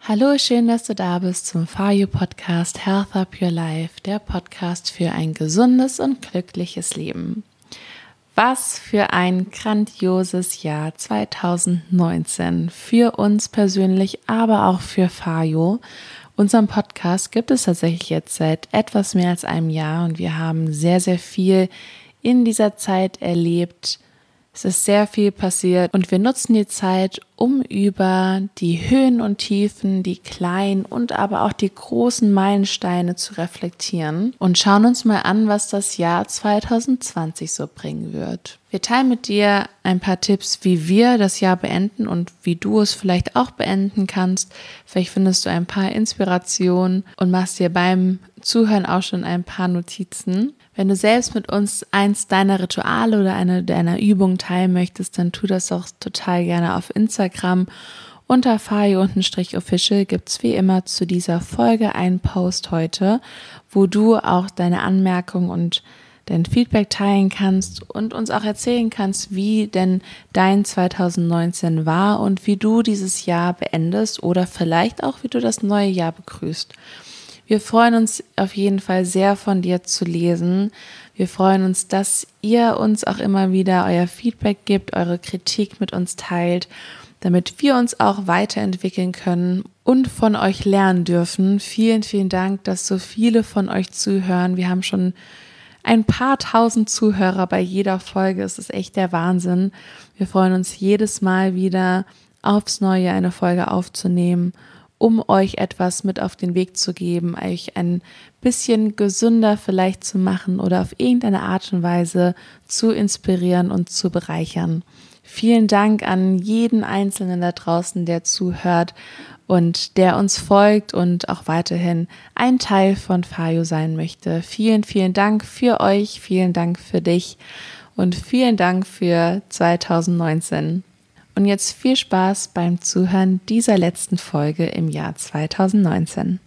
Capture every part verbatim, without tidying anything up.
Hallo, schön, dass du da bist zum F A Y O Podcast Health Up Your Life, der Podcast für ein gesundes und glückliches Leben. Was für ein grandioses Jahr zwanzig neunzehn für uns persönlich, aber auch für F A Y O. Unseren Podcast gibt es tatsächlich jetzt seit etwas mehr als einem Jahr und wir haben sehr, sehr viel in dieser Zeit erlebt. Es ist sehr viel passiert und wir nutzen die Zeit, um über die Höhen und Tiefen, die kleinen und aber auch die großen Meilensteine zu reflektieren und schauen uns mal an, was das Jahr zwanzig zwanzig so bringen wird. Wir teilen mit dir ein paar Tipps, wie wir das Jahr beenden und wie du es vielleicht auch beenden kannst. Vielleicht findest du ein paar Inspirationen und machst dir beim Zuhören auch schon ein paar Notizen. Wenn du selbst mit uns eins deiner Rituale oder eine deiner Übungen teilen möchtest, dann tu das auch total gerne auf Instagram. Unter F A Y O-Official gibt es wie immer zu dieser Folge einen Post heute, wo du auch deine Anmerkungen und dein Feedback teilen kannst und uns auch erzählen kannst, wie denn dein zwanzig neunzehn war und wie du dieses Jahr beendest oder vielleicht auch, wie du das neue Jahr begrüßt. Wir freuen uns auf jeden Fall sehr, von dir zu lesen. Wir freuen uns, dass ihr uns auch immer wieder euer Feedback gebt, eure Kritik mit uns teilt, damit wir uns auch weiterentwickeln können und von euch lernen dürfen. Vielen, vielen Dank, dass so viele von euch zuhören. Wir haben schon ein paar tausend Zuhörer bei jeder Folge. Es ist echt der Wahnsinn. Wir freuen uns jedes Mal wieder aufs Neue eine Folge aufzunehmen, um euch etwas mit auf den Weg zu geben, euch ein bisschen gesünder vielleicht zu machen oder auf irgendeine Art und Weise zu inspirieren und zu bereichern. Vielen Dank an jeden Einzelnen da draußen, der zuhört und der uns folgt und auch weiterhin ein Teil von F A Y O sein möchte. Vielen, vielen Dank für euch, vielen Dank für dich und vielen Dank für zwanzig neunzehn. Und jetzt viel Spaß beim Zuhören dieser letzten Folge im Jahr zwanzig neunzehn.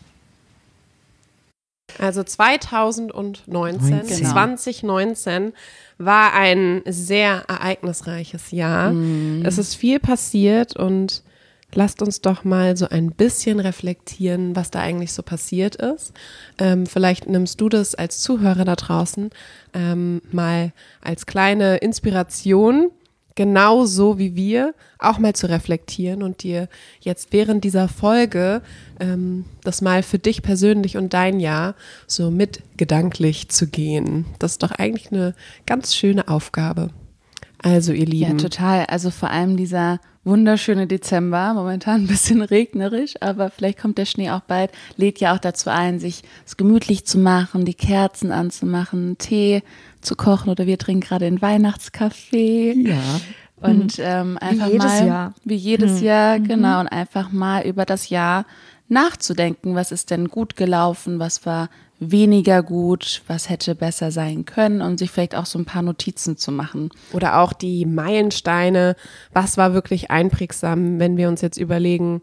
Also zwanzig neunzehn, Genau. zwanzig neunzehn war ein sehr ereignisreiches Jahr. Mm. Es ist viel passiert und lasst uns doch mal so ein bisschen reflektieren, was da eigentlich so passiert ist. Ähm, vielleicht nimmst du das als Zuhörer da draußen ähm, mal als kleine Inspiration, genauso wie wir, auch mal zu reflektieren und dir jetzt während dieser Folge ähm, das mal für dich persönlich und dein Jahr so mit gedanklich zu gehen. Das ist doch eigentlich eine ganz schöne Aufgabe. Also ihr Lieben. Ja, total. Also vor allem dieser wunderschöne Dezember, momentan ein bisschen regnerisch, aber vielleicht kommt der Schnee auch bald, lädt ja auch dazu ein, sich es gemütlich zu machen, die Kerzen anzumachen, Tee zu kochen oder wir trinken gerade den Weihnachtskaffee. Ja. Und ähm, einfach wie jedes mal, Jahr. wie jedes Mhm. Jahr, genau, und einfach mal über das Jahr nachzudenken, was ist denn gut gelaufen, was war weniger gut, was hätte besser sein können und sich vielleicht auch so ein paar Notizen zu machen. Oder auch die Meilensteine, was war wirklich einprägsam, wenn wir uns jetzt überlegen,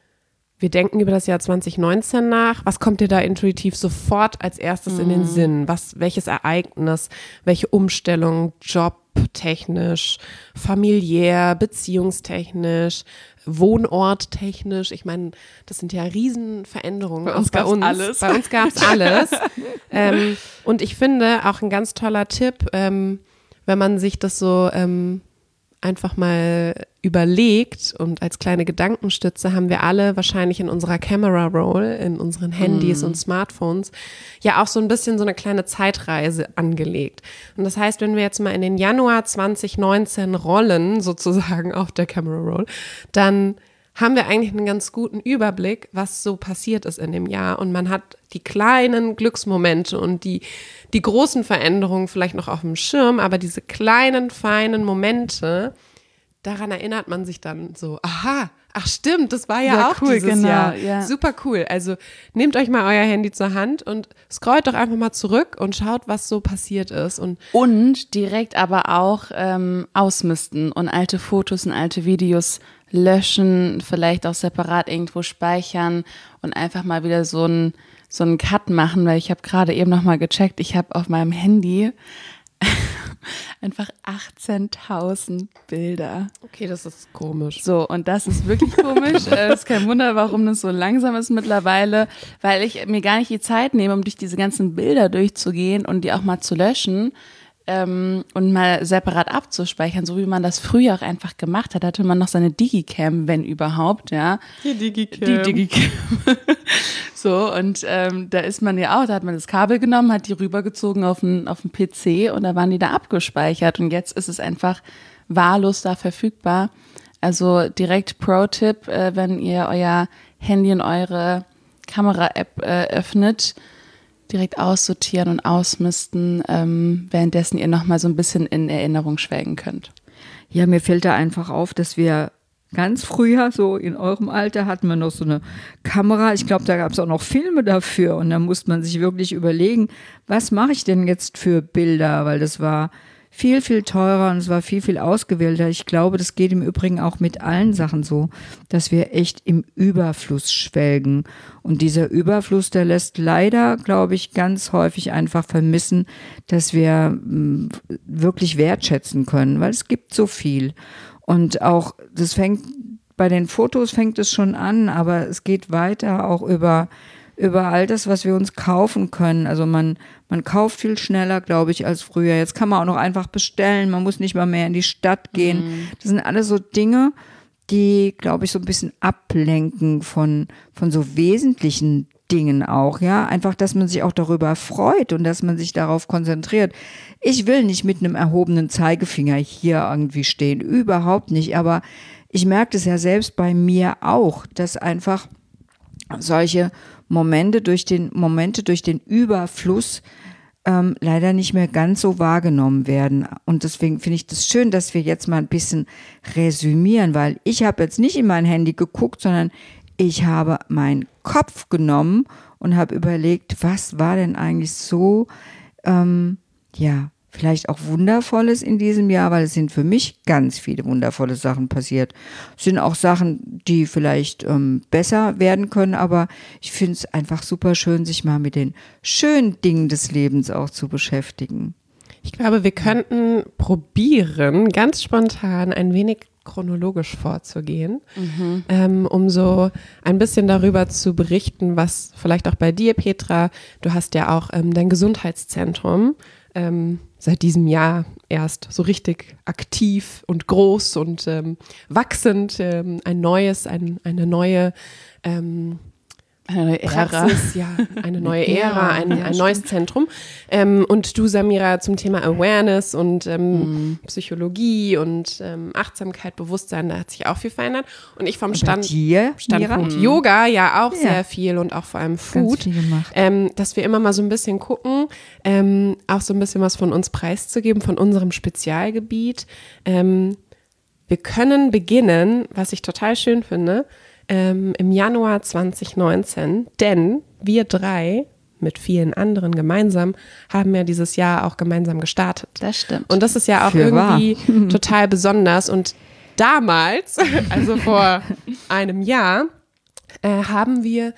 wir denken über das Jahr zwanzig neunzehn nach, was kommt dir da intuitiv sofort als erstes mm. in den Sinn? Was, welches Ereignis, welche Umstellung, jobtechnisch, familiär, beziehungstechnisch, wohnorttechnisch? Ich meine, das sind ja Riesenveränderungen. Bei uns bei gab's uns. alles. Bei uns gab es alles. ähm, und ich finde auch ein ganz toller Tipp, ähm, wenn man sich das so ähm, einfach mal überlegt und als kleine Gedankenstütze haben wir alle wahrscheinlich in unserer Camera Roll, in unseren Handys mm. und Smartphones ja auch so ein bisschen so eine kleine Zeitreise angelegt. Und das heißt, wenn wir jetzt mal in den Januar zwanzig neunzehn rollen, sozusagen auf der Camera Roll, dann haben wir eigentlich einen ganz guten Überblick, was so passiert ist in dem Jahr. Und man hat die kleinen Glücksmomente und die, die großen Veränderungen vielleicht noch auf dem Schirm, aber diese kleinen, feinen Momente, daran erinnert man sich dann so, aha, ach stimmt, das war ja, ja auch cool, dieses genau, Jahr. Ja. Super cool. Also nehmt euch mal euer Handy zur Hand und scrollt doch einfach mal zurück und schaut, was so passiert ist. Und, und direkt aber auch ähm, ausmisten und alte Fotos und alte Videos löschen, vielleicht auch separat irgendwo speichern und einfach mal wieder so einen so einen Cut machen, weil ich habe gerade eben noch mal gecheckt, ich habe auf meinem Handy Einfach achtzehntausend Bilder. Okay, das ist komisch. So, und das ist wirklich komisch. Es ist kein Wunder, warum das so langsam ist mittlerweile, weil ich mir gar nicht die Zeit nehme, um durch diese ganzen Bilder durchzugehen und die auch mal zu löschen ähm, und mal separat abzuspeichern, so wie man das früher auch einfach gemacht hat. Da hatte man noch seine Digicam, wenn überhaupt, ja. Die Digicam. Die Digicam. So, und ähm, da ist man ja auch, da hat man das Kabel genommen, hat die rübergezogen auf den, auf den P C und da waren die da abgespeichert. Und jetzt ist es einfach wahllos da verfügbar. Also direkt Pro-Tipp, äh, wenn ihr euer Handy in eure Kamera-App äh, öffnet, direkt aussortieren und ausmisten, ähm, währenddessen ihr nochmal so ein bisschen in Erinnerung schwelgen könnt. Ja, mir fällt da einfach auf, dass wir ganz früher, so in eurem Alter, hatten wir noch so eine Kamera. Ich glaube, da gab es auch noch Filme dafür. Und da musste man sich wirklich überlegen, was mache ich denn jetzt für Bilder? Weil das war viel, viel teurer und es war viel, viel ausgewählter. Ich glaube, das geht im Übrigen auch mit allen Sachen so, dass wir echt im Überfluss schwelgen. Und dieser Überfluss, der lässt leider, glaube ich, ganz häufig einfach vermissen, dass wir mh, wirklich wertschätzen können, weil es gibt so viel. Und auch, das fängt, bei den Fotos fängt es schon an, aber es geht weiter auch über, über all das, was wir uns kaufen können. Also man, man kauft viel schneller, glaube ich, als früher. Jetzt kann man auch noch einfach bestellen, man muss nicht mal mehr in die Stadt gehen. Mhm. Das sind alles so Dinge, die, glaube ich, so ein bisschen ablenken von, von so wesentlichen Dingen auch, ja. Einfach, dass man sich auch darüber freut und dass man sich darauf konzentriert. Ich will nicht mit einem erhobenen Zeigefinger hier irgendwie stehen, überhaupt nicht, aber ich merke das ja selbst bei mir auch, dass einfach solche Momente durch den, Momente durch den Überfluss ähm, leider nicht mehr ganz so wahrgenommen werden. Und deswegen finde ich das schön, dass wir jetzt mal ein bisschen resümieren, weil ich habe jetzt nicht in mein Handy geguckt, sondern ich habe meinen Kopf genommen und habe überlegt, was war denn eigentlich so, ähm, ja, vielleicht auch Wundervolles in diesem Jahr, weil es sind für mich ganz viele wundervolle Sachen passiert. Es sind auch Sachen, die vielleicht ähm, besser werden können, aber ich finde es einfach super schön, sich mal mit den schönen Dingen des Lebens auch zu beschäftigen. Ich glaube, wir könnten probieren, ganz spontan ein wenig chronologisch vorzugehen, mhm. ähm, um so ein bisschen darüber zu berichten, was vielleicht auch bei dir, Petra, du hast ja auch ähm, dein Gesundheitszentrum ähm, seit diesem Jahr erst so richtig aktiv und groß und ähm, wachsend, ähm, ein neues, ein, eine neue ähm, Eine neue Ära. Praxis, ja, eine neue Ära, ein, ja, ein neues Zentrum. Ähm, und du, Samira, zum Thema Awareness und ähm, mhm. Psychologie und ähm, Achtsamkeit, Bewusstsein, da hat sich auch viel verändert. Und ich vom Stand, dir, Standpunkt Mira? Yoga ja auch ja. sehr viel und auch vor allem Food, ähm, dass wir immer mal so ein bisschen gucken, ähm, auch so ein bisschen was von uns preiszugeben, von unserem Spezialgebiet. Ähm, wir können beginnen, was ich total schön finde, Ähm, im Januar zwanzig neunzehn, denn wir drei mit vielen anderen gemeinsam haben ja dieses Jahr auch gemeinsam gestartet. Das stimmt. Und das ist ja auch Für irgendwie wahr. Total besonders. Und damals, also vor einem Jahr, äh, haben wir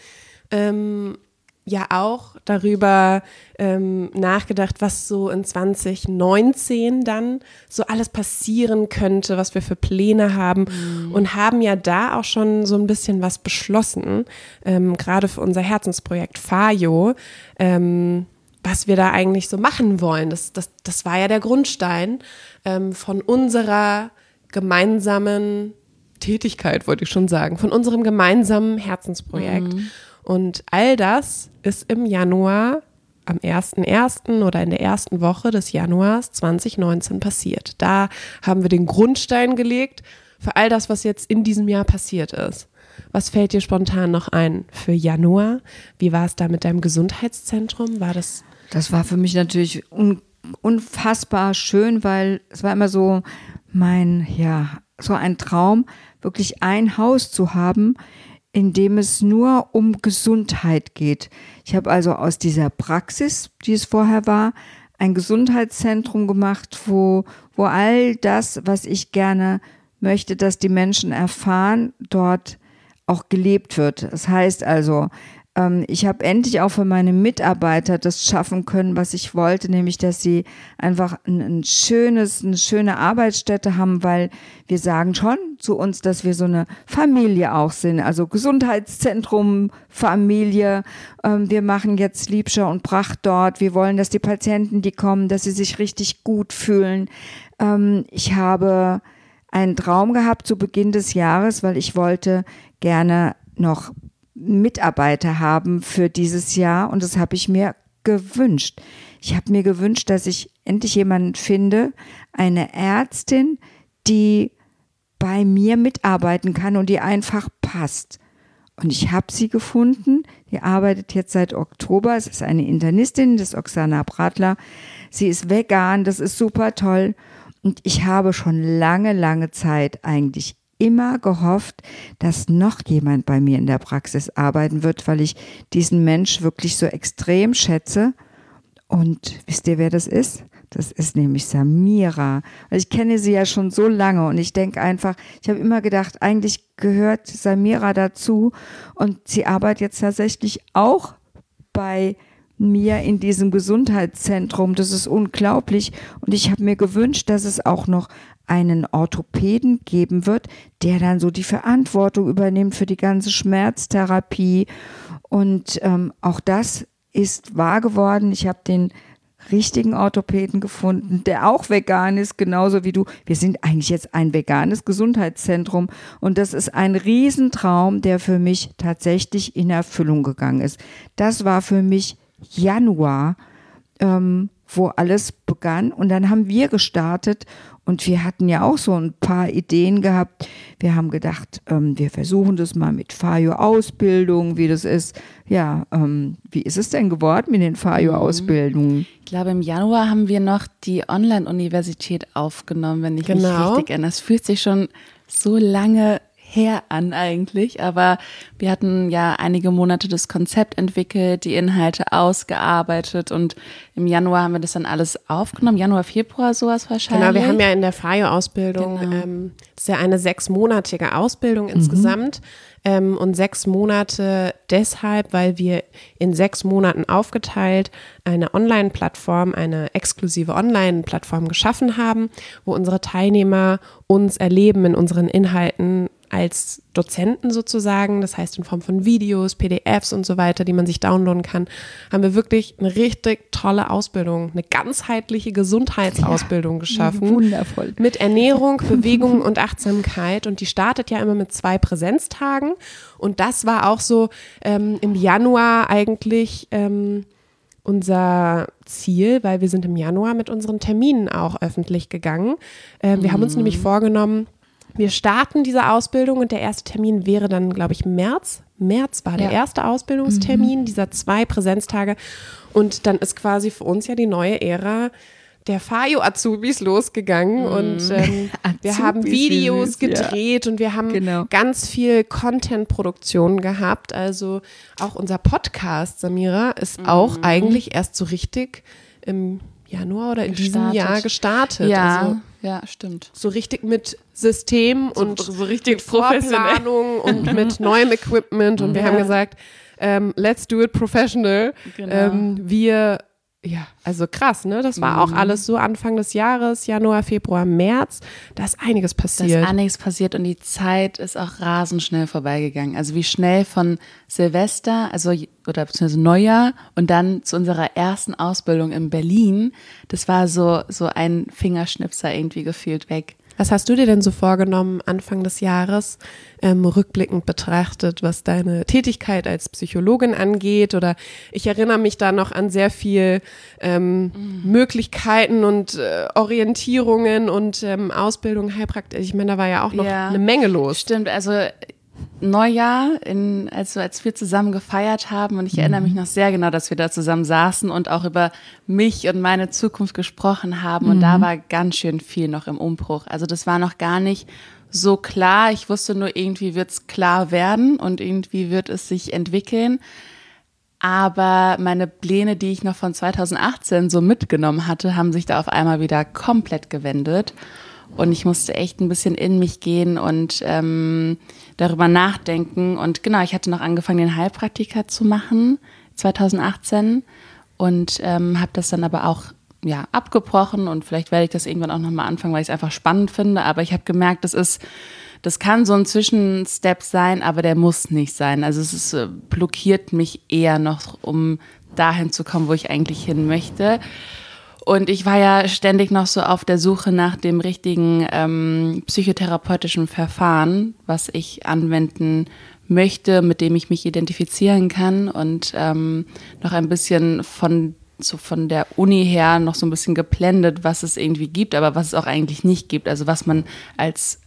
ähm, ja auch darüber ähm, nachgedacht, was so in zwanzig neunzehn dann so alles passieren könnte, was wir für Pläne haben mhm. und haben ja da auch schon so ein bisschen was beschlossen, ähm, gerade für unser Herzensprojekt Fayo, ähm, was wir da eigentlich so machen wollen. Das, das, das war ja der Grundstein ähm, von unserer gemeinsamen Tätigkeit, wollte ich schon sagen, von unserem gemeinsamen Herzensprojekt. Mhm. Und all das ist im Januar, am ersten ersten oder in der ersten Woche des Januars zwanzig neunzehn passiert. Da haben wir den Grundstein gelegt für all das, was jetzt in diesem Jahr passiert ist. Was fällt dir spontan noch ein für Januar? Wie war es da mit deinem Gesundheitszentrum? War das? Das war für mich natürlich un- unfassbar schön, weil es war immer so mein, ja, so ein Traum, wirklich ein Haus zu haben, in dem es nur um Gesundheit geht. Ich habe also aus dieser Praxis, die es vorher war, ein Gesundheitszentrum gemacht, wo, wo all das, was ich gerne möchte, dass die Menschen erfahren, dort auch gelebt wird. Das heißt also, ähm, ich habe endlich auch für meine Mitarbeiter das schaffen können, was ich wollte, nämlich, dass sie einfach ein, ein schönes, eine schöne Arbeitsstätte haben, weil wir sagen schon zu uns, dass wir so eine Familie auch sind, also Gesundheitszentrum, Familie. Ähm, wir machen jetzt Liebscher und Pracht dort. Wir wollen, dass die Patienten, die kommen, dass sie sich richtig gut fühlen. Ähm, ich habe einen Traum gehabt zu Beginn des Jahres, weil ich wollte gerne noch Mitarbeiter haben für dieses Jahr und das habe ich mir gewünscht. Ich habe mir gewünscht, dass ich endlich jemanden finde, eine Ärztin, die bei mir mitarbeiten kann und die einfach passt. Und ich habe sie gefunden, die arbeitet jetzt seit Oktober, es ist eine Internistin, das ist Oksana Bratler. Sie ist vegan, das ist super toll. Und ich habe schon lange, lange Zeit eigentlich immer gehofft, dass noch jemand bei mir in der Praxis arbeiten wird, weil ich diesen Mensch wirklich so extrem schätze. Und wisst ihr, wer das ist? Das ist nämlich Samira. Ich kenne sie ja schon so lange und ich denke einfach, ich habe immer gedacht, eigentlich gehört Samira dazu und sie arbeitet jetzt tatsächlich auch bei mir in diesem Gesundheitszentrum. Das ist unglaublich und ich habe mir gewünscht, dass es auch noch einen Orthopäden geben wird, der dann so die Verantwortung übernimmt für die ganze Schmerztherapie und ähm, auch das ist wahr geworden. Ich habe den richtigen Orthopäden gefunden, der auch vegan ist, genauso wie du. Wir sind eigentlich jetzt ein veganes Gesundheitszentrum und das ist ein Riesentraum, der für mich tatsächlich in Erfüllung gegangen ist. Das war für mich Januar, ähm, wo alles begann und dann haben wir gestartet und wir hatten ja auch so ein paar Ideen gehabt. Wir haben gedacht, ähm, wir versuchen das mal mit Fajo-Ausbildung, wie das ist. Ja, ähm, wie ist es denn geworden mit den Fajo-Ausbildungen? Ich glaube, im Januar haben wir noch die Online-Universität aufgenommen, wenn ich Genau. mich richtig erinnere. Es fühlt sich schon so lange her an eigentlich, aber wir hatten ja einige Monate das Konzept entwickelt, die Inhalte ausgearbeitet und im Januar haben wir das dann alles aufgenommen, Januar, Februar sowas wahrscheinlich. Genau, wir haben ja in der Fajo-Ausbildung, Genau. ähm, das ist ja eine sechsmonatige Ausbildung insgesamt ähm, und sechs Monate deshalb, weil wir in sechs Monaten aufgeteilt eine Online-Plattform, eine exklusive Online-Plattform geschaffen haben, wo unsere Teilnehmer uns erleben in unseren Inhalten als Dozenten sozusagen, das heißt in Form von Videos, P D Fs und so weiter, die man sich downloaden kann, haben wir wirklich eine richtig tolle Ausbildung, eine ganzheitliche Gesundheitsausbildung ja, geschaffen. Wundervoll. Mit Ernährung, Bewegung und Achtsamkeit und die startet ja immer mit zwei Präsenztagen und das war auch so ähm, im Januar eigentlich ähm, unser Ziel, weil wir sind im Januar mit unseren Terminen auch öffentlich gegangen. Ähm, wir mhm. haben uns nämlich vorgenommen, wir starten diese Ausbildung und der erste Termin wäre dann, glaube ich, März. März war der ja. erste Ausbildungstermin mhm. dieser zwei Präsenztage. Und dann ist quasi für uns ja die neue Ära der Fajo-Azubis losgegangen. Mhm. Und ähm, wir haben Videos süß, gedreht ja. und wir haben genau. ganz viel Content-Produktion gehabt. Also auch unser Podcast, Samira, ist mhm. auch eigentlich erst so richtig im Januar oder in gestartet. diesem Jahr gestartet. Ja, also, ja, stimmt. So richtig mit System so, und so richtig mit Vorplanung und mit neuem Equipment. Und wir ja. haben gesagt, ähm, let's do it professional. Genau. Ähm, wir, ja, also krass, ne? Das war mhm. auch alles so Anfang des Jahres, Januar, Februar, März. Da ist einiges passiert. Da ist einiges passiert und die Zeit ist auch rasend schnell vorbeigegangen. Also wie schnell von Silvester, also oder beziehungsweise Neujahr und dann zu unserer ersten Ausbildung in Berlin. Das war so, so ein Fingerschnipser irgendwie gefühlt weg. Was hast du dir denn so vorgenommen Anfang des Jahres, ähm, rückblickend betrachtet, was deine Tätigkeit als Psychologin angeht? Oder ich erinnere mich da noch an sehr viel ähm, mhm. Möglichkeiten und äh, Orientierungen und ähm, Ausbildung, Heilpraktik. Ich meine, da war ja auch noch ja, eine Menge los. Stimmt, also Neujahr, in, also als wir zusammen gefeiert haben und ich mhm. erinnere mich noch sehr genau, dass wir da zusammen saßen und auch über mich und meine Zukunft gesprochen haben und mhm. da war ganz schön viel noch im Umbruch. Also das war noch gar nicht so klar. Ich wusste nur, irgendwie wird es klar werden und irgendwie wird es sich entwickeln. Aber meine Pläne, die ich noch von zweitausendachtzehn so mitgenommen hatte, haben sich da auf einmal wieder komplett gewendet. Und ich musste echt ein bisschen in mich gehen und ähm, darüber nachdenken. Und genau, ich hatte noch angefangen, den Heilpraktiker zu machen, zwanzig achtzehn. Und ähm, habe das dann aber auch ja, abgebrochen. Und vielleicht werde ich das irgendwann auch nochmal anfangen, weil ich es einfach spannend finde. Aber ich habe gemerkt, das ist, das kann so ein Zwischenstep sein, aber der muss nicht sein. Also es ist, blockiert mich eher noch, um dahin zu kommen, wo ich eigentlich hin möchte. Und ich war ja ständig noch so auf der Suche nach dem richtigen ähm, psychotherapeutischen Verfahren, was ich anwenden möchte, mit dem ich mich identifizieren kann und ähm, noch ein bisschen von so von der Uni her noch so ein bisschen geblendet, was es irgendwie gibt, aber was es auch eigentlich nicht gibt. Also was man als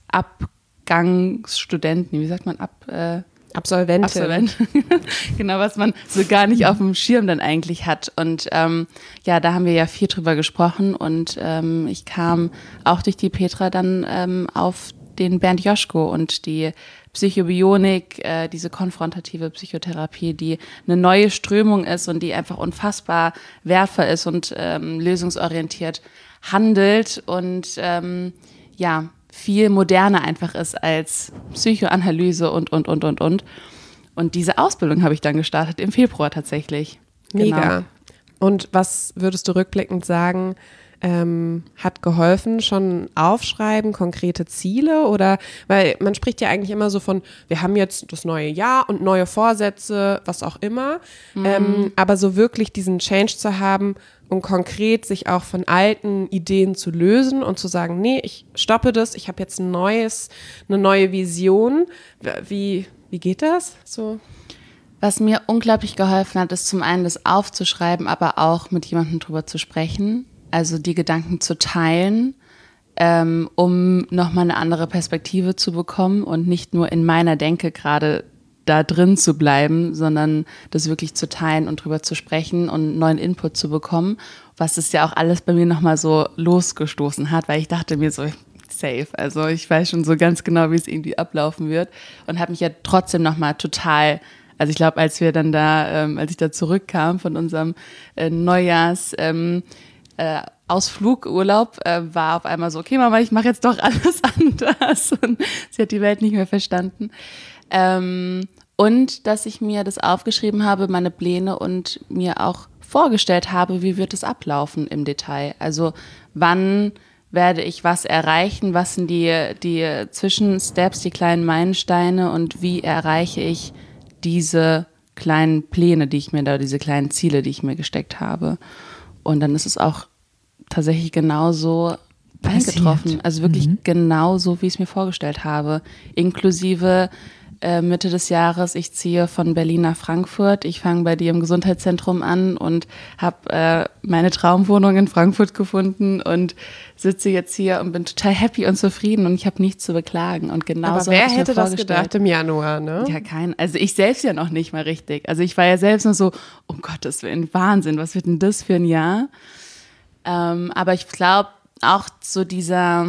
Abgangsstudenten, wie sagt man, ab äh, Absolventin. Absolvent. Genau, was man so gar nicht auf dem Schirm dann eigentlich hat. Und ähm, ja, da haben wir ja viel drüber gesprochen und ähm, ich kam auch durch die Petra dann ähm, auf den Bernd Joschko und die Psychobionik, äh, diese konfrontative Psychotherapie, die eine neue Strömung ist und die einfach unfassbar wertvoll ist und ähm, lösungsorientiert handelt und ähm, ja, viel moderner einfach ist als Psychoanalyse und, und, und, und, und. Und diese Ausbildung habe ich dann gestartet im Februar tatsächlich. Mega. Genau. Und was würdest du rückblickend sagen, ähm, hat geholfen? Schon aufschreiben, konkrete Ziele? Oder, weil man spricht ja eigentlich immer so von, wir haben jetzt das neue Jahr und neue Vorsätze, was auch immer. Mhm. Ähm, aber so wirklich diesen Change zu haben und konkret sich auch von alten Ideen zu lösen und zu sagen, nee, ich stoppe das, ich habe jetzt ein neues, eine neue Vision. Wie, wie geht das? So. Was mir unglaublich geholfen hat, ist zum einen das aufzuschreiben, aber auch mit jemandem drüber zu sprechen. Also die Gedanken zu teilen, ähm, um nochmal eine andere Perspektive zu bekommen und nicht nur in meiner Denke gerade da drin zu bleiben, sondern das wirklich zu teilen und drüber zu sprechen und neuen Input zu bekommen, was es ja auch alles bei mir nochmal so losgestoßen hat, weil ich dachte mir so, safe, also ich weiß schon so ganz genau, wie es irgendwie ablaufen wird und habe mich ja trotzdem nochmal total, also ich glaube, als wir dann da, ähm, als ich da zurückkam von unserem äh, Neujahrs, ähm, äh, Ausflug, Urlaub, äh, war auf einmal so, okay Mama, ich mache jetzt doch alles anders und sie hat die Welt nicht mehr verstanden. Ähm, und dass ich mir das aufgeschrieben habe, meine Pläne und mir auch vorgestellt habe, wie wird es ablaufen im Detail. Also wann werde ich was erreichen, was sind die, die Zwischensteps, die kleinen Meilensteine und wie erreiche ich diese kleinen Pläne, die ich mir da, diese kleinen Ziele, die ich mir gesteckt habe. Und dann ist es auch tatsächlich genauso eingetroffen. Also wirklich mhm. genauso, wie ich es mir vorgestellt habe. Inklusive äh, Mitte des Jahres, ich ziehe von Berlin nach Frankfurt. Ich fange bei dir im Gesundheitszentrum an und habe äh, meine Traumwohnung in Frankfurt gefunden und sitze jetzt hier und bin total happy und zufrieden und ich habe nichts zu beklagen. Und genauso Aber wer habe ich mir hätte das vorgestellt. gedacht im Januar, ne? Ja, kein, also ich selbst ja noch nicht mal richtig. Also ich war ja selbst nur so, um Gottes Willen, Wahnsinn, was wird denn das für ein Jahr? Ähm, aber ich glaube, auch so dieser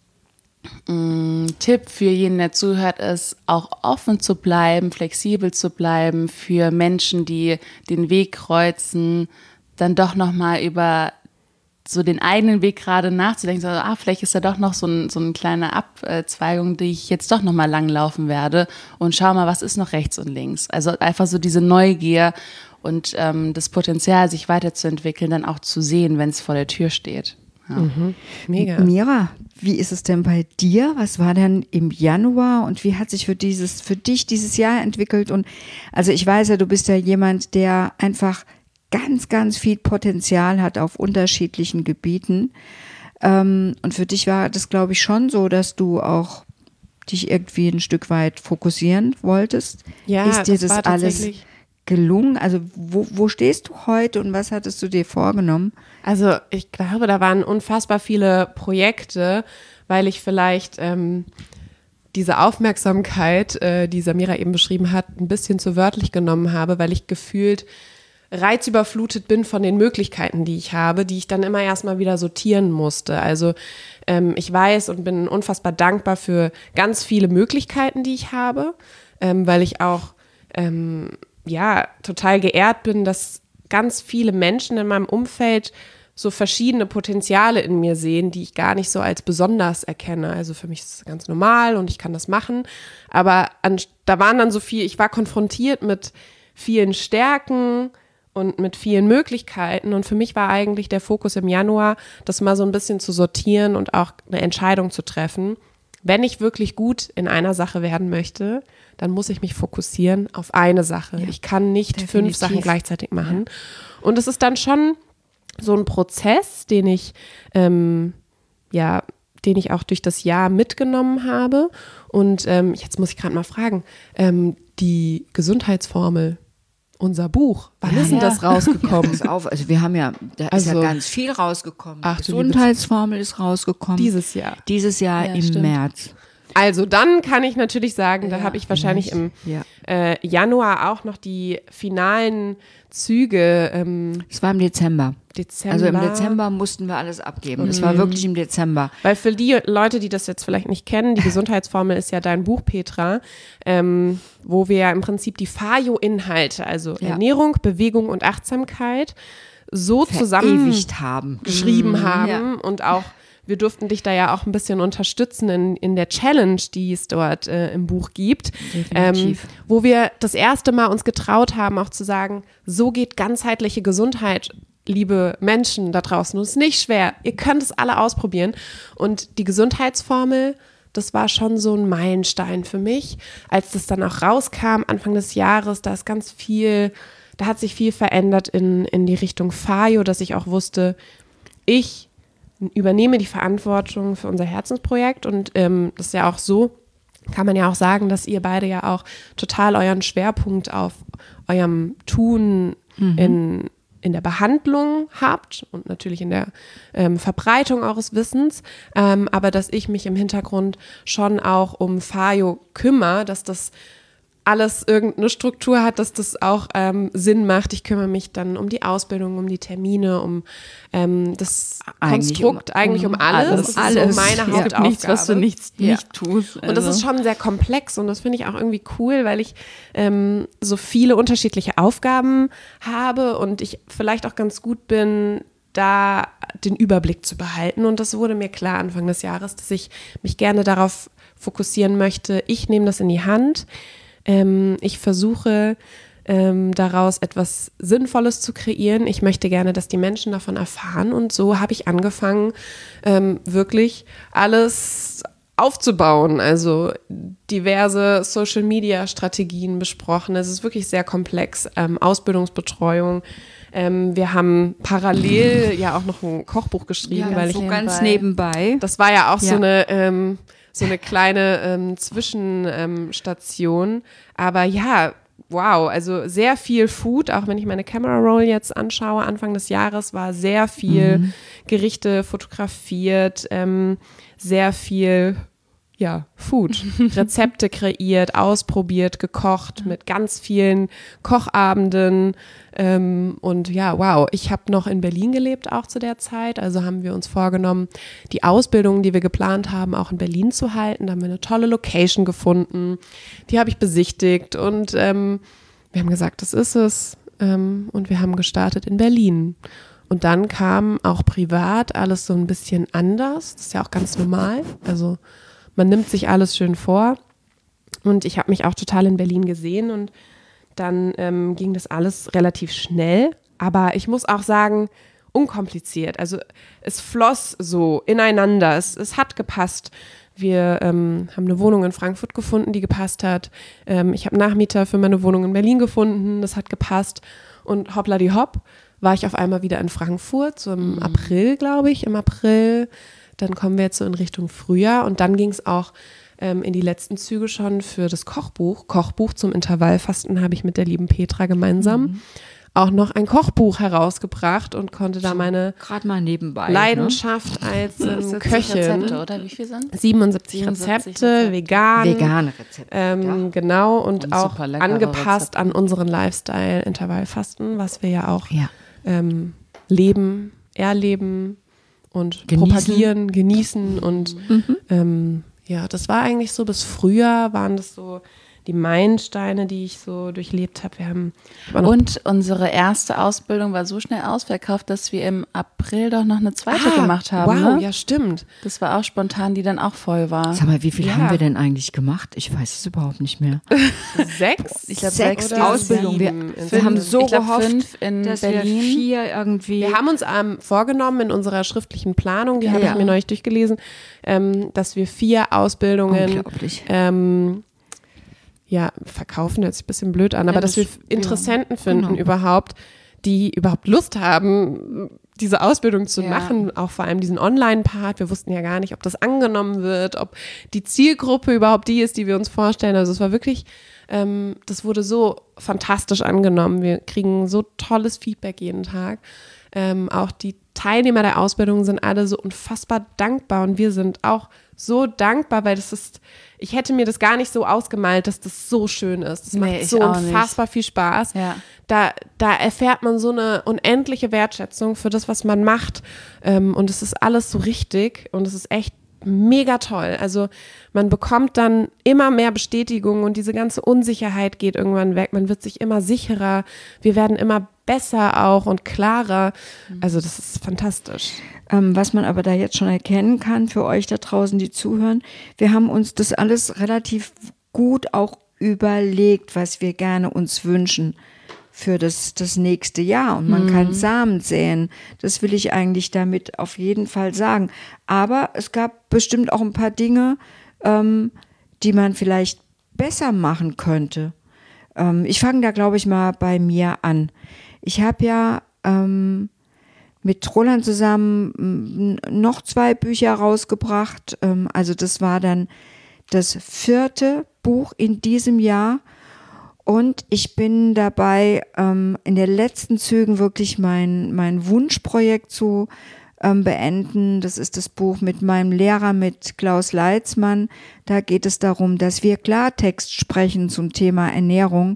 mh, Tipp für jeden, der zuhört, ist, auch offen zu bleiben, flexibel zu bleiben für Menschen, die den Weg kreuzen, dann doch nochmal über so den eigenen Weg gerade nachzudenken, so, ah, vielleicht ist da doch noch so, ein, so eine kleine Abzweigung, die ich jetzt doch nochmal langlaufen werde und schau mal, was ist noch rechts und links. Also einfach so diese Neugier und ähm, das Potenzial, sich weiterzuentwickeln, dann auch zu sehen, wenn es vor der Tür steht. Ja. Mhm. Mega. Mira, wie ist es denn bei dir? Was war denn im Januar und wie hat sich für dieses, für dich dieses Jahr entwickelt? Und also ich weiß ja, du bist ja jemand, der einfach ganz, ganz viel Potenzial hat auf unterschiedlichen Gebieten. Ähm, und für dich war das, glaube ich, schon so, dass du auch dich irgendwie ein Stück weit fokussieren wolltest. Ja, ist dir das das war alles tatsächlich gelungen? Also wo, wo stehst du heute und was hattest du dir vorgenommen? Also ich glaube, da waren unfassbar viele Projekte, weil ich vielleicht ähm, diese Aufmerksamkeit, äh, die Samira eben beschrieben hat, ein bisschen zu wörtlich genommen habe, weil ich gefühlt reizüberflutet bin von den Möglichkeiten, die ich habe, die ich dann immer erstmal wieder sortieren musste. Also ähm, ich weiß und bin unfassbar dankbar für ganz viele Möglichkeiten, die ich habe, ähm, weil ich auch ähm, ja total geehrt bin, dass ganz viele Menschen in meinem Umfeld so verschiedene Potenziale in mir sehen, die ich gar nicht so als besonders erkenne. Also für mich ist es ganz normal und ich kann das machen. Aber an, da waren dann so viel, ich war konfrontiert mit vielen Stärken und mit vielen Möglichkeiten. Und für mich war eigentlich der Fokus im Januar, das mal so ein bisschen zu sortieren und auch eine Entscheidung zu treffen. Wenn ich wirklich gut in einer Sache werden möchte, dann muss ich mich fokussieren auf eine Sache. Ja, ich kann nicht definitiv fünf Sachen gleichzeitig machen. Ja. Und es ist dann schon so ein Prozess, den ich, ähm, ja, den ich auch durch das Jahr mitgenommen habe. Und ähm, jetzt muss ich gerade mal fragen, ähm, die Gesundheitsformel, unser Buch, wann ja, ist denn ja. das rausgekommen? Ja, pass auf, also wir haben ja, da also, ist ja ganz viel rausgekommen. Ach, die Gesundheitsformel ist rausgekommen. Dieses Jahr. Dieses Jahr ja, im stimmt. März. Also dann kann ich natürlich sagen, da ja, habe ich wahrscheinlich im ja. äh, Januar auch noch die finalen Züge. Ähm, es war im Dezember. Dezember. Also im Dezember mussten wir alles abgeben. Es mhm. war wirklich im Dezember. Weil für die Leute, die das jetzt vielleicht nicht kennen, die Gesundheitsformel ist ja dein Buch, Petra, ähm, wo wir ja im Prinzip die F A I O-Inhalte, also ja. Ernährung, Bewegung und Achtsamkeit, so zusammen haben. geschrieben mhm. haben ja. und auch wir durften dich da ja auch ein bisschen unterstützen in, in der Challenge, die es dort äh, im Buch gibt, ähm, wo wir das erste Mal uns getraut haben, auch zu sagen, so geht ganzheitliche Gesundheit, liebe Menschen da draußen. Und es ist nicht schwer, ihr könnt es alle ausprobieren. Und die Gesundheitsformel, das war schon so ein Meilenstein für mich, als das dann auch rauskam, Anfang des Jahres, da ist ganz viel, da hat sich viel verändert in, in die Richtung F A I O, dass ich auch wusste, ich übernehme die Verantwortung für unser Herzensprojekt und ähm, das ist ja auch so, kann man ja auch sagen, dass ihr beide ja auch total euren Schwerpunkt auf eurem Tun mhm. in, in der Behandlung habt und natürlich in der ähm, Verbreitung eures Wissens, ähm, aber dass ich mich im Hintergrund schon auch um F A I O kümmere, dass das alles irgendeine Struktur hat, dass das auch ähm, Sinn macht. Ich kümmere mich dann um die Ausbildung, um die Termine, um ähm, das eigentlich Konstrukt, um, eigentlich um alles. alles. Das ist alles. so meine ja. Hauptaufgabe. Es gibt nichts, was du nicht, ja. nicht tust. Also. Und das ist schon sehr komplex und das finde ich auch irgendwie cool, weil ich ähm, so viele unterschiedliche Aufgaben habe und ich vielleicht auch ganz gut bin, da den Überblick zu behalten. Und das wurde mir klar Anfang des Jahres, dass ich mich gerne darauf fokussieren möchte. Ich nehme das in die Hand. Ähm, ich versuche ähm, daraus etwas Sinnvolles zu kreieren. Ich möchte gerne, dass die Menschen davon erfahren und so habe ich angefangen, ähm, wirklich alles aufzubauen, also diverse Social-Media-Strategien besprochen. Es ist wirklich sehr komplex, ähm, Ausbildungsbetreuung. Ähm, wir haben parallel ja auch noch ein Kochbuch geschrieben, ja, weil so ich ganz nebenbei. Das war ja auch ja. so eine ähm, so eine kleine ähm, Zwischenstation. Ähm, Aber ja, wow, also sehr viel Food, auch wenn ich meine Camera Roll jetzt anschaue, Anfang des Jahres war sehr viel mhm. Gerichte fotografiert, ähm, sehr viel ja, Food, Rezepte kreiert, ausprobiert, gekocht mit ganz vielen Kochabenden ähm, und ja, wow, ich habe noch in Berlin gelebt auch zu der Zeit, also haben wir uns vorgenommen, die Ausbildungen, die wir geplant haben, auch in Berlin zu halten, da haben wir eine tolle Location gefunden, die habe ich besichtigt und ähm, wir haben gesagt, das ist es ähm, und wir haben gestartet in Berlin. Und dann kam auch privat alles so ein bisschen anders, das ist ja auch ganz normal, also man nimmt sich alles schön vor und ich habe mich auch total in Berlin gesehen und dann ähm, ging das alles relativ schnell, aber ich muss auch sagen, unkompliziert. Also es floss so ineinander, es, es hat gepasst. Wir ähm, haben eine Wohnung in Frankfurt gefunden, die gepasst hat. Ähm, ich habe Nachmieter für meine Wohnung in Berlin gefunden, das hat gepasst und hoppla die hopp war ich auf einmal wieder in Frankfurt, so im mhm. April, glaube ich, im April. Dann kommen wir jetzt so in Richtung Frühjahr und dann ging es auch ähm, in die letzten Züge schon für das Kochbuch. Kochbuch zum Intervallfasten habe ich mit der lieben Petra gemeinsam mhm. auch noch ein Kochbuch herausgebracht und konnte da meine gerade mal nebenbei, Leidenschaft ne? als ähm, Köchin. Rezepte, oder wie viel sind? siebenundsiebzig, siebenundsiebzig Rezepte, Rezepte, vegan. Vegane Rezepte. Ähm, ja. Genau und, und auch angepasst Rezepte. An unseren Lifestyle Intervallfasten, was wir ja auch ja. Ähm, leben, erleben und genießen. propagieren, genießen und mhm. ähm, ja, das war eigentlich so bis Frühjahr waren das so die Meilensteine, die ich so durchlebt habe. Wir haben und unsere erste Ausbildung war so schnell ausverkauft, dass wir im April doch noch eine zweite ah, gemacht haben. Wow, ne? ja stimmt. Das war auch spontan, die dann auch voll war. Sag mal, wie viel Ja. haben wir denn eigentlich gemacht? Ich weiß es überhaupt nicht mehr. Sechs? Ich glaube, Sechs sechs die Ausbildung. Wir, sieben wir insgesamt. haben so Ich glaub, gehofft, fünf in dass Berlin. wir vier irgendwie. Wir haben uns ähm, vorgenommen in unserer schriftlichen Planung, die habe Ja. ich mir neulich durchgelesen, ähm, dass wir vier Ausbildungen Unglaublich. ähm, ja, verkaufen, hört sich ein bisschen blöd an, aber Ja, dass wir das- Interessenten finden genau. überhaupt, die überhaupt Lust haben, diese Ausbildung zu Ja. machen, auch vor allem diesen Online-Part. Wir wussten ja gar nicht, ob das angenommen wird, ob die Zielgruppe überhaupt die ist, die wir uns vorstellen. Also es war wirklich, ähm, das wurde so fantastisch angenommen. Wir kriegen so tolles Feedback jeden Tag. Ähm, auch die Teilnehmer der Ausbildung sind alle so unfassbar dankbar und wir sind auch so dankbar, weil das ist, ich hätte mir das gar nicht so ausgemalt, dass das so schön ist. Das Nee, macht ich so auch nicht. unfassbar viel Spaß. Ja. Da, da erfährt man so eine unendliche Wertschätzung für das, was man macht. Ähm, und es ist alles so richtig und es ist echt mega toll. Also man bekommt dann immer mehr Bestätigung und diese ganze Unsicherheit geht irgendwann weg. Man wird sich immer sicherer. Wir werden immer besser auch und klarer. Also das ist fantastisch. Ähm, was man aber da jetzt schon erkennen kann für euch da draußen, die zuhören, wir haben uns das alles relativ gut auch überlegt, was wir gerne uns wünschen für das, das nächste Jahr. Und man kann Samen säen. Das will ich eigentlich damit auf jeden Fall sagen. Aber es gab bestimmt auch ein paar Dinge, ähm, die man vielleicht besser machen könnte. Ähm, ich fange da, glaube ich, mal bei mir an. Ich habe ja ähm, mit Roland zusammen m, noch zwei Bücher rausgebracht. Ähm, also das war dann das vierte Buch in diesem Jahr. Und ich bin dabei, ähm, in den letzten Zügen wirklich mein, mein Wunschprojekt zu ähm, beenden. Das ist das Buch mit meinem Lehrer, mit Klaus Leitzmann. Da geht es darum, dass wir Klartext sprechen zum Thema Ernährung.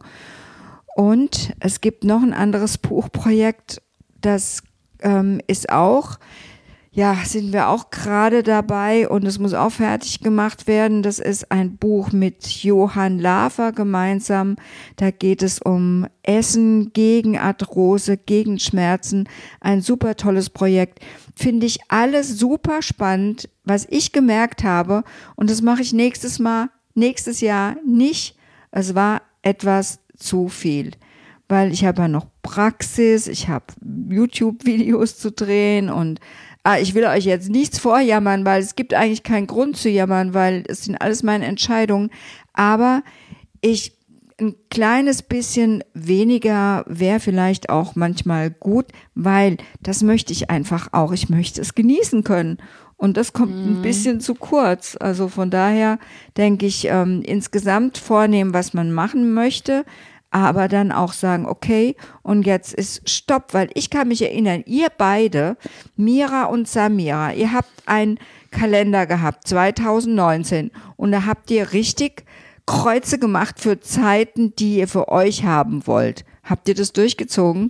Und es gibt noch ein anderes Buchprojekt, das ähm, ist auch, ja, sind wir auch gerade dabei und es muss auch fertig gemacht werden. Das ist ein Buch mit Johann Lafer gemeinsam. Da geht es um Essen gegen Arthrose, gegen Schmerzen. Ein super tolles Projekt. Finde ich alles super spannend, was ich gemerkt habe. Und das mache ich nächstes Mal, nächstes Jahr nicht. Es war etwas zu viel. Weil ich habe ja noch Praxis, ich habe YouTube-Videos zu drehen und ah, ich will euch jetzt nichts vorjammern, weil es gibt eigentlich keinen Grund zu jammern, weil es sind alles meine Entscheidungen. Aber ich, ein kleines bisschen weniger wäre vielleicht auch manchmal gut, weil das möchte ich einfach auch. Ich möchte es genießen können. Und das kommt ein bisschen zu kurz. Also von daher denke ich, ähm, insgesamt vornehmen, was man machen möchte, aber dann auch sagen, okay, und jetzt ist Stopp, weil ich kann mich erinnern, ihr beide, Mira und Samira, ihr habt einen Kalender gehabt, zwanzig neunzehn, und da habt ihr richtig Kreuze gemacht für Zeiten, die ihr für euch haben wollt. Habt ihr das durchgezogen?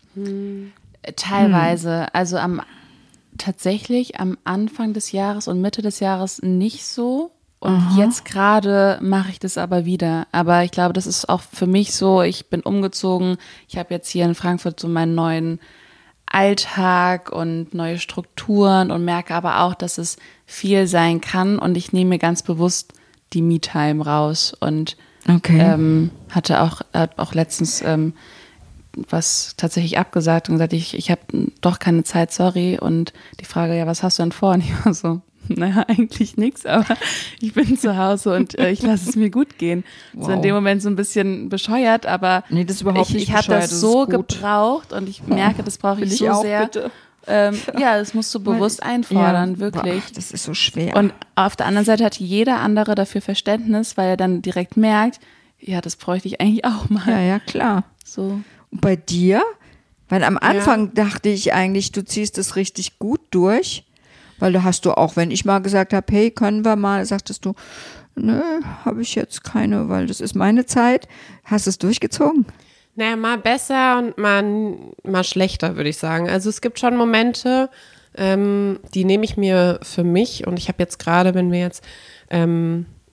Teilweise, also am tatsächlich am Anfang des Jahres und Mitte des Jahres nicht so. Und Aha. jetzt gerade mache ich das aber wieder. Aber ich glaube, das ist auch für mich so, ich bin umgezogen. Ich habe jetzt hier in Frankfurt so meinen neuen Alltag und neue Strukturen und merke aber auch, dass es viel sein kann. Und ich nehme mir ganz bewusst die Me-Time raus. Und Okay. ähm, hatte auch, hat auch letztens ähm, was tatsächlich abgesagt und gesagt, ich, ich habe doch keine Zeit, sorry. Und die Frage, ja, was hast du denn vor? Und ich war so, naja, eigentlich nichts, aber ich bin zu Hause und äh, ich lasse es mir gut gehen. So in Wow. dem Moment so ein bisschen bescheuert, aber Nee, das ist überhaupt ich, nicht ich habe bescheuert, das das so ist gut. gebraucht und ich merke, das brauche Will ich ich so auch, sehr. bitte. Ähm, ja, das musst du bewusst einfordern, Ja. wirklich. Boah, das ist so schwer. Und auf der anderen Seite hat jeder andere dafür Verständnis, weil er dann direkt merkt, ja, das bräuchte ich eigentlich auch mal. ja, ja, klar. So. Und bei dir? Weil am Anfang dachte ich eigentlich, du ziehst es richtig gut durch. Weil da hast du auch, wenn ich mal gesagt habe, hey, können wir mal, sagtest du, nö, habe ich jetzt keine, weil das ist meine Zeit. Hast du es durchgezogen? Naja, mal besser und mal, mal schlechter, würde ich sagen. Also es gibt schon Momente, ähm, die nehme ich mir für mich und ich habe jetzt gerade, wenn wir jetzt ähm,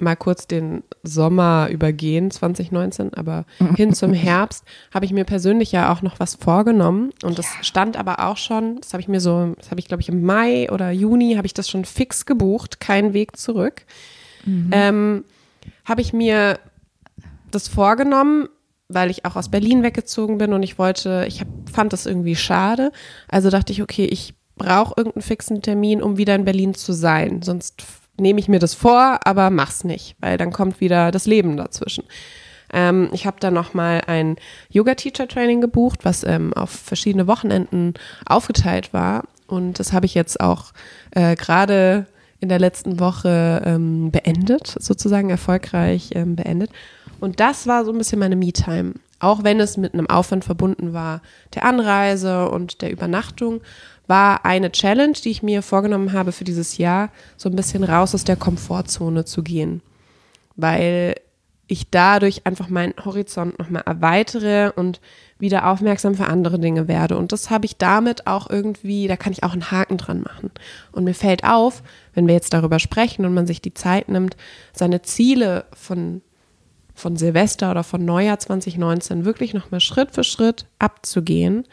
mal kurz den Sommer übergehen, zwanzig neunzehn, aber hin zum Herbst habe ich mir persönlich ja auch noch was vorgenommen und das ja. stand aber auch schon, das habe ich mir so, das habe ich glaube ich im Mai oder Juni, habe ich das schon fix gebucht, kein Weg zurück. Mhm. Ähm, habe ich mir das vorgenommen, weil ich auch aus Berlin weggezogen bin und ich wollte, ich hab, fand das irgendwie schade, also dachte ich, okay, ich brauche irgendeinen fixen Termin, um wieder in Berlin zu sein, sonst nehme ich mir das vor, aber mach's nicht, weil dann kommt wieder das Leben dazwischen. Ähm, ich habe dann nochmal ein Yoga-Teacher-Training gebucht, was ähm, auf verschiedene Wochenenden aufgeteilt war und das habe ich jetzt auch äh, gerade in der letzten Woche ähm, beendet, sozusagen erfolgreich ähm, beendet. Und das war so ein bisschen meine Me-Time, auch wenn es mit einem Aufwand verbunden war, der Anreise und der Übernachtung, war eine Challenge, die ich mir vorgenommen habe für dieses Jahr, so ein bisschen raus aus der Komfortzone zu gehen, weil ich dadurch einfach meinen Horizont nochmal erweitere und wieder aufmerksam für andere Dinge werde. Und das habe ich damit auch irgendwie, da kann ich auch einen Haken dran machen. Und mir fällt auf, wenn wir jetzt darüber sprechen und man sich die Zeit nimmt, seine Ziele von, von Silvester oder von Neujahr zwanzig neunzehn wirklich nochmal Schritt für Schritt abzugehen,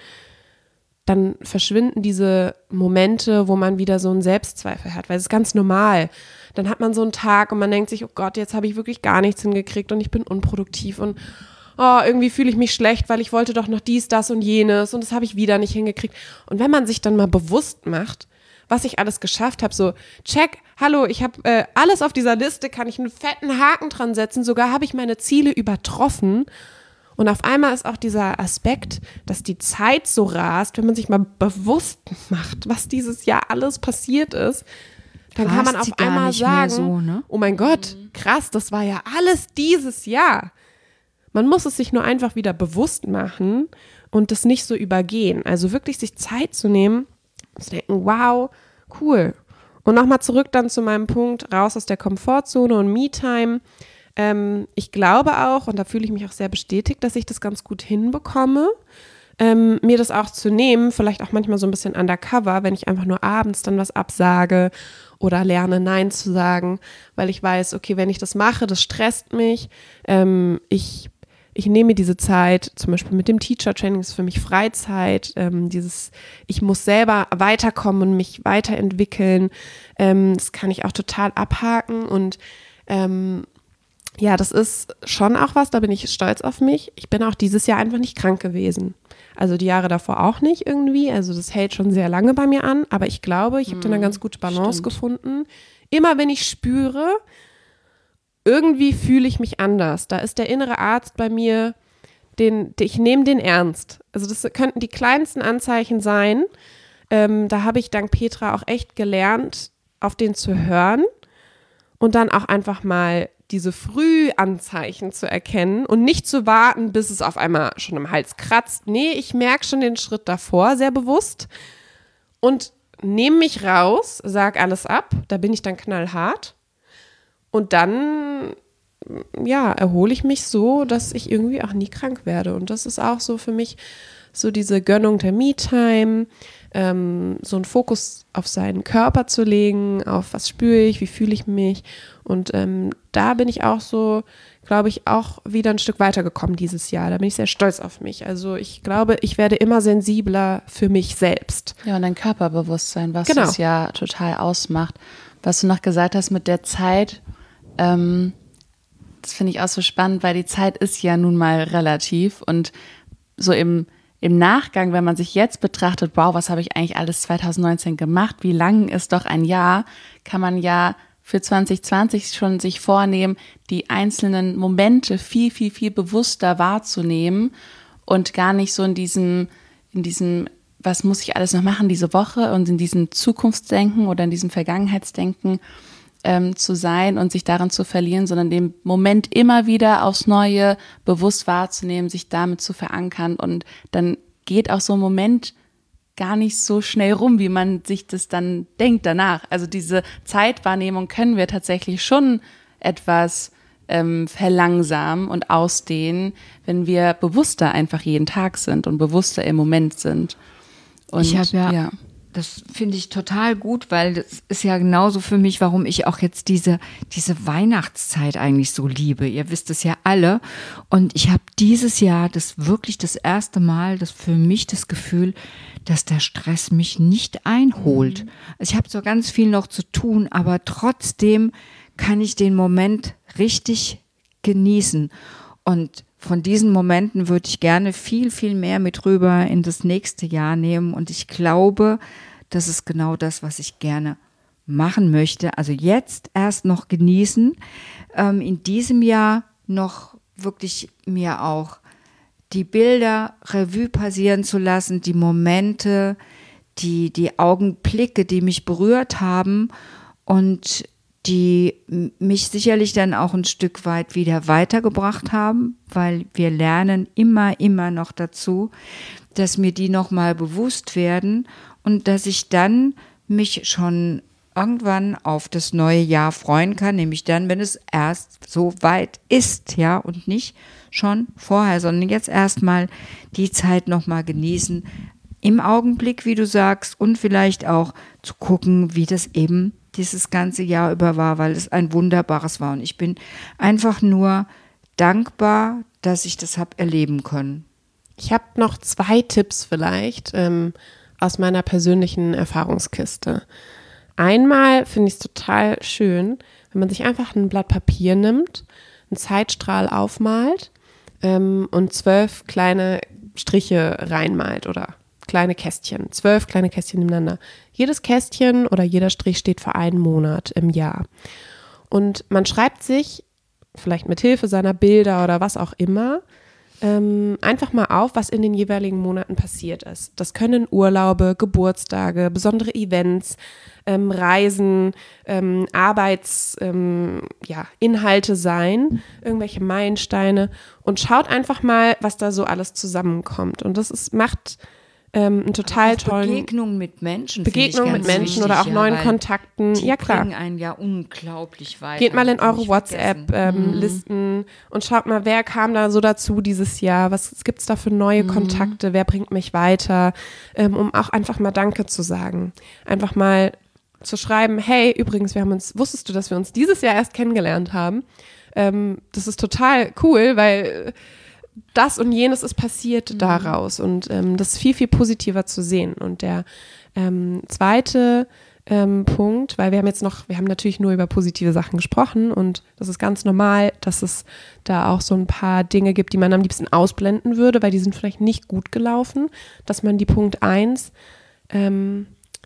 dann verschwinden diese Momente, wo man wieder so einen Selbstzweifel hat, weil es ist ganz normal. Dann hat man so einen Tag und man denkt sich, oh Gott, jetzt habe ich wirklich gar nichts hingekriegt und ich bin unproduktiv und oh, irgendwie fühle ich mich schlecht, weil ich wollte doch noch dies, das und jenes und das habe ich wieder nicht hingekriegt. Und wenn man sich dann mal bewusst macht, was ich alles geschafft habe, so check, hallo, ich habe äh, alles auf dieser Liste, kann ich einen fetten Haken dran setzen, sogar habe ich meine Ziele übertroffen. Und auf einmal ist auch dieser Aspekt, dass die Zeit so rast, wenn man sich mal bewusst macht, was dieses Jahr alles passiert ist, dann rast kann man auf einmal sagen, so, ne? Oh mein Gott, krass, das war ja alles dieses Jahr. Man muss es sich nur einfach wieder bewusst machen und das nicht so übergehen. Also wirklich sich Zeit zu nehmen und zu denken, wow, cool. Und nochmal zurück dann zu meinem Punkt, raus aus der Komfortzone und Me-Time. Ähm, ich glaube auch, und da fühle ich mich auch sehr bestätigt, dass ich das ganz gut hinbekomme, ähm, mir das auch zu nehmen, vielleicht auch manchmal so ein bisschen undercover, wenn ich einfach nur abends dann was absage oder lerne, Nein zu sagen, weil ich weiß, okay, wenn ich das mache, das stresst mich. Ähm, ich, ich nehme mir diese Zeit, zum Beispiel mit dem Teacher-Training ist für mich Freizeit, ähm, dieses, ich muss selber weiterkommen und mich weiterentwickeln, ähm, das kann ich auch total abhaken und ähm, ja, das ist schon auch was, da bin ich stolz auf mich. Ich bin auch dieses Jahr einfach nicht krank gewesen. Also die Jahre davor auch nicht irgendwie. Also das hält schon sehr lange bei mir an. Aber ich glaube, ich habe hm, da eine ganz gute Balance stimmt. gefunden. Immer wenn ich spüre, irgendwie fühle ich mich anders. Da ist der innere Arzt bei mir, den, ich nehme den ernst. Also das könnten die kleinsten Anzeichen sein. Ähm, da habe ich dank Petra auch echt gelernt, auf den zu hören und dann auch einfach mal diese Frühanzeichen zu erkennen und nicht zu warten, bis es auf einmal schon im Hals kratzt. Nee, ich merke schon den Schritt davor sehr bewusst und nehme mich raus, sag alles ab, da bin ich dann knallhart und dann, ja, erhole ich mich so, dass ich irgendwie auch nie krank werde und das ist auch so für mich so diese Gönnung der Me-Time, ähm, so einen Fokus auf seinen Körper zu legen, auf was spüre ich, wie fühle ich mich und ähm, da bin ich auch so, glaube ich, auch wieder ein Stück weitergekommen dieses Jahr. Da bin ich sehr stolz auf mich. Also ich glaube, ich werde immer sensibler für mich selbst. Ja, und dein Körperbewusstsein, was genau. das ja total ausmacht. Was du noch gesagt hast mit der Zeit, ähm, das finde ich auch so spannend, weil die Zeit ist ja nun mal relativ und so im Im Nachgang, wenn man sich jetzt betrachtet, wow, was habe ich eigentlich alles zwanzig neunzehn gemacht, wie lang ist doch ein Jahr, kann man ja für zwanzig zwanzig schon sich vornehmen, die einzelnen Momente viel, viel, viel bewusster wahrzunehmen und gar nicht so in diesem, in diesem, was muss ich alles noch machen diese Woche und in diesem Zukunftsdenken oder in diesem Vergangenheitsdenken ähm, zu sein und sich darin zu verlieren, sondern den Moment immer wieder aufs Neue bewusst wahrzunehmen, sich damit zu verankern und dann geht auch so ein Moment gar nicht so schnell rum, wie man sich das dann denkt danach. Also diese Zeitwahrnehmung können wir tatsächlich schon etwas ähm, verlangsamen und ausdehnen, wenn wir bewusster einfach jeden Tag sind und bewusster im Moment sind. Und, ich habe ja, ja das finde ich total gut, weil das ist ja genauso für mich, warum ich auch jetzt diese, diese Weihnachtszeit eigentlich so liebe. Ihr wisst es ja alle. Und ich habe dieses Jahr das wirklich das erste Mal, das für mich das Gefühl, dass der Stress mich nicht einholt. Mhm. Also ich habe so ganz viel noch zu tun, aber trotzdem kann ich den Moment richtig genießen. Und von diesen Momenten würde ich gerne viel, viel mehr mit rüber in das nächste Jahr nehmen. Und ich glaube, das ist genau das, was ich gerne machen möchte. Also jetzt erst noch genießen, ähm, in diesem Jahr noch wirklich mir auch die Bilder Revue passieren zu lassen, die Momente, die, die Augenblicke, die mich berührt haben und die mich sicherlich dann auch ein Stück weit wieder weitergebracht haben, weil wir lernen immer, immer noch dazu, dass mir die nochmal bewusst werden und dass ich dann mich schon irgendwann auf das neue Jahr freuen kann, nämlich dann, wenn es erst so weit ist, ja, und nicht schon vorher, sondern jetzt erstmal die Zeit nochmal genießen, im Augenblick, wie du sagst, und vielleicht auch zu gucken, wie das eben dieses ganze Jahr über war, weil es ein wunderbares war. Und ich bin einfach nur dankbar, dass ich das habe erleben können. Ich habe noch zwei Tipps vielleicht ähm, aus meiner persönlichen Erfahrungskiste. Einmal finde ich es total schön, wenn man sich einfach ein Blatt Papier nimmt, einen Zeitstrahl aufmalt ähm, und zwölf kleine Striche reinmalt oder kleine Kästchen, zwölf kleine Kästchen nebeneinander. Jedes Kästchen oder jeder Strich steht für einen Monat im Jahr. Und man schreibt sich, vielleicht mit Hilfe seiner Bilder oder was auch immer, ähm, einfach mal auf, was in den jeweiligen Monaten passiert ist. Das können Urlaube, Geburtstage, besondere Events, ähm, Reisen, ähm, Arbeitsinhalte ähm, ja, Inhalte sein, irgendwelche Meilensteine und schaut einfach mal, was da so alles zusammenkommt. Und das ist, macht Ähm, einen total tollen Begegnungen mit Menschen. Begegnungen mit Menschen wichtig, oder auch ja, neuen Kontakten. Die ja, klar. bringen einen ja unglaublich weiter. Geht mal in eure WhatsApp-Listen ähm, mhm. und schaut mal, wer kam da so dazu dieses Jahr? Was gibt es da für neue mhm. Kontakte? Wer bringt mich weiter? Ähm, um auch einfach mal Danke zu sagen. Einfach mal zu schreiben, hey, übrigens, wir haben uns, wusstest du, dass wir uns dieses Jahr erst kennengelernt haben? Ähm, das ist total cool, weil das und jenes ist passiert mhm. daraus und ähm, das ist viel, viel positiver zu sehen. Und der ähm, zweite ähm, Punkt, weil wir haben jetzt noch, wir haben natürlich nur über positive Sachen gesprochen und das ist ganz normal, dass es da auch so ein paar Dinge gibt, die man am liebsten ausblenden würde, weil die sind vielleicht nicht gut gelaufen, dass man die Punkt eins ähm,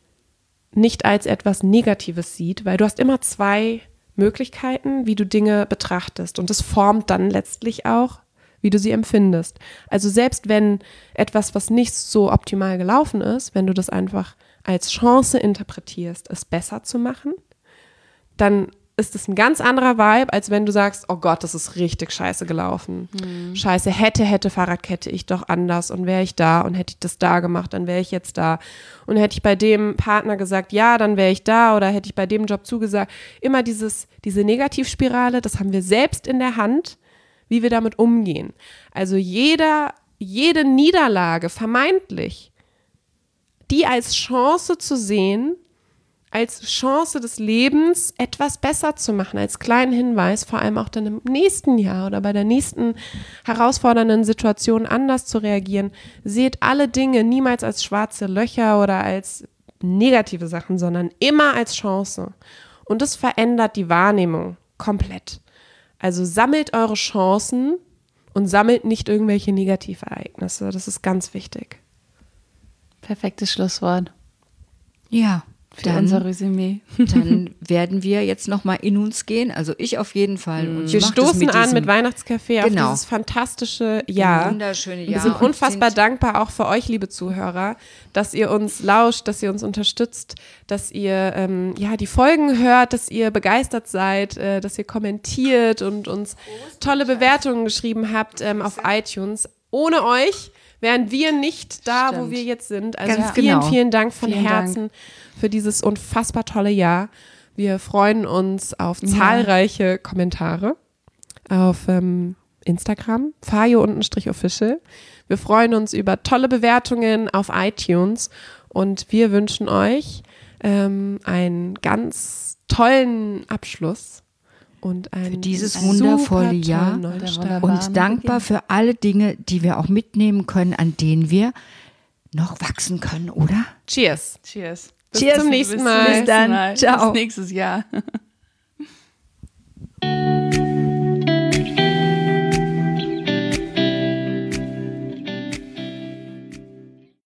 nicht als etwas Negatives sieht, weil du hast immer zwei Möglichkeiten, wie du Dinge betrachtest und das formt dann letztlich auch, wie du sie empfindest. Also selbst wenn etwas, was nicht so optimal gelaufen ist, wenn du das einfach als Chance interpretierst, es besser zu machen, dann ist es ein ganz anderer Vibe, als wenn du sagst, oh Gott, das ist richtig scheiße gelaufen. Mhm. Scheiße, hätte, hätte Fahrradkette ich doch anders und wäre ich da und hätte ich das da gemacht, dann wäre ich jetzt da. Und hätte ich bei dem Partner gesagt, ja, dann wäre ich da oder hätte ich bei dem Job zugesagt. Immer dieses, diese Negativspirale, das haben wir selbst in der Hand, wie wir damit umgehen. Also jeder, jede Niederlage, vermeintlich, die als Chance zu sehen, als Chance des Lebens etwas besser zu machen, als kleinen Hinweis, vor allem auch dann im nächsten Jahr oder bei der nächsten herausfordernden Situation anders zu reagieren. Seht alle Dinge niemals als schwarze Löcher oder als negative Sachen, sondern immer als Chance. Und das verändert die Wahrnehmung komplett. Also sammelt eure Chancen und sammelt nicht irgendwelche Negativereignisse. Das ist ganz wichtig. Perfektes Schlusswort. Ja. Für dann, unser Resümee. Dann werden wir jetzt nochmal in uns gehen. Also ich auf jeden Fall. Und wir stoßen mit an mit Weihnachtscafé genau. auf dieses fantastische Jahr. Wunderschöne Jahr. Wir sind unfassbar sind dankbar auch für euch, liebe Zuhörer, dass ihr uns lauscht, dass ihr uns unterstützt, dass ihr ähm, ja die Folgen hört, dass ihr begeistert seid, äh, dass ihr kommentiert und uns tolle Bewertungen geschrieben habt ähm, auf iTunes. Ohne euch wären wir nicht da, Stimmt. wo wir jetzt sind. Also Ganz vielen, genau. vielen Dank von vielen Herzen Dank. für dieses unfassbar tolle Jahr. Wir freuen uns auf ja. zahlreiche Kommentare auf ähm, Instagram, fajo-official. Wir freuen uns über tolle Bewertungen auf iTunes Und wir wünschen euch ähm, einen ganz tollen Abschluss und einen Für dieses super wundervolle tollen Jahr Neustart. und dankbar für alle Dinge, die wir auch mitnehmen können, an denen wir noch wachsen können, oder? Cheers. Cheers. Bis zum nächsten Mal. Bis dann. Ciao. Bis nächstes Jahr.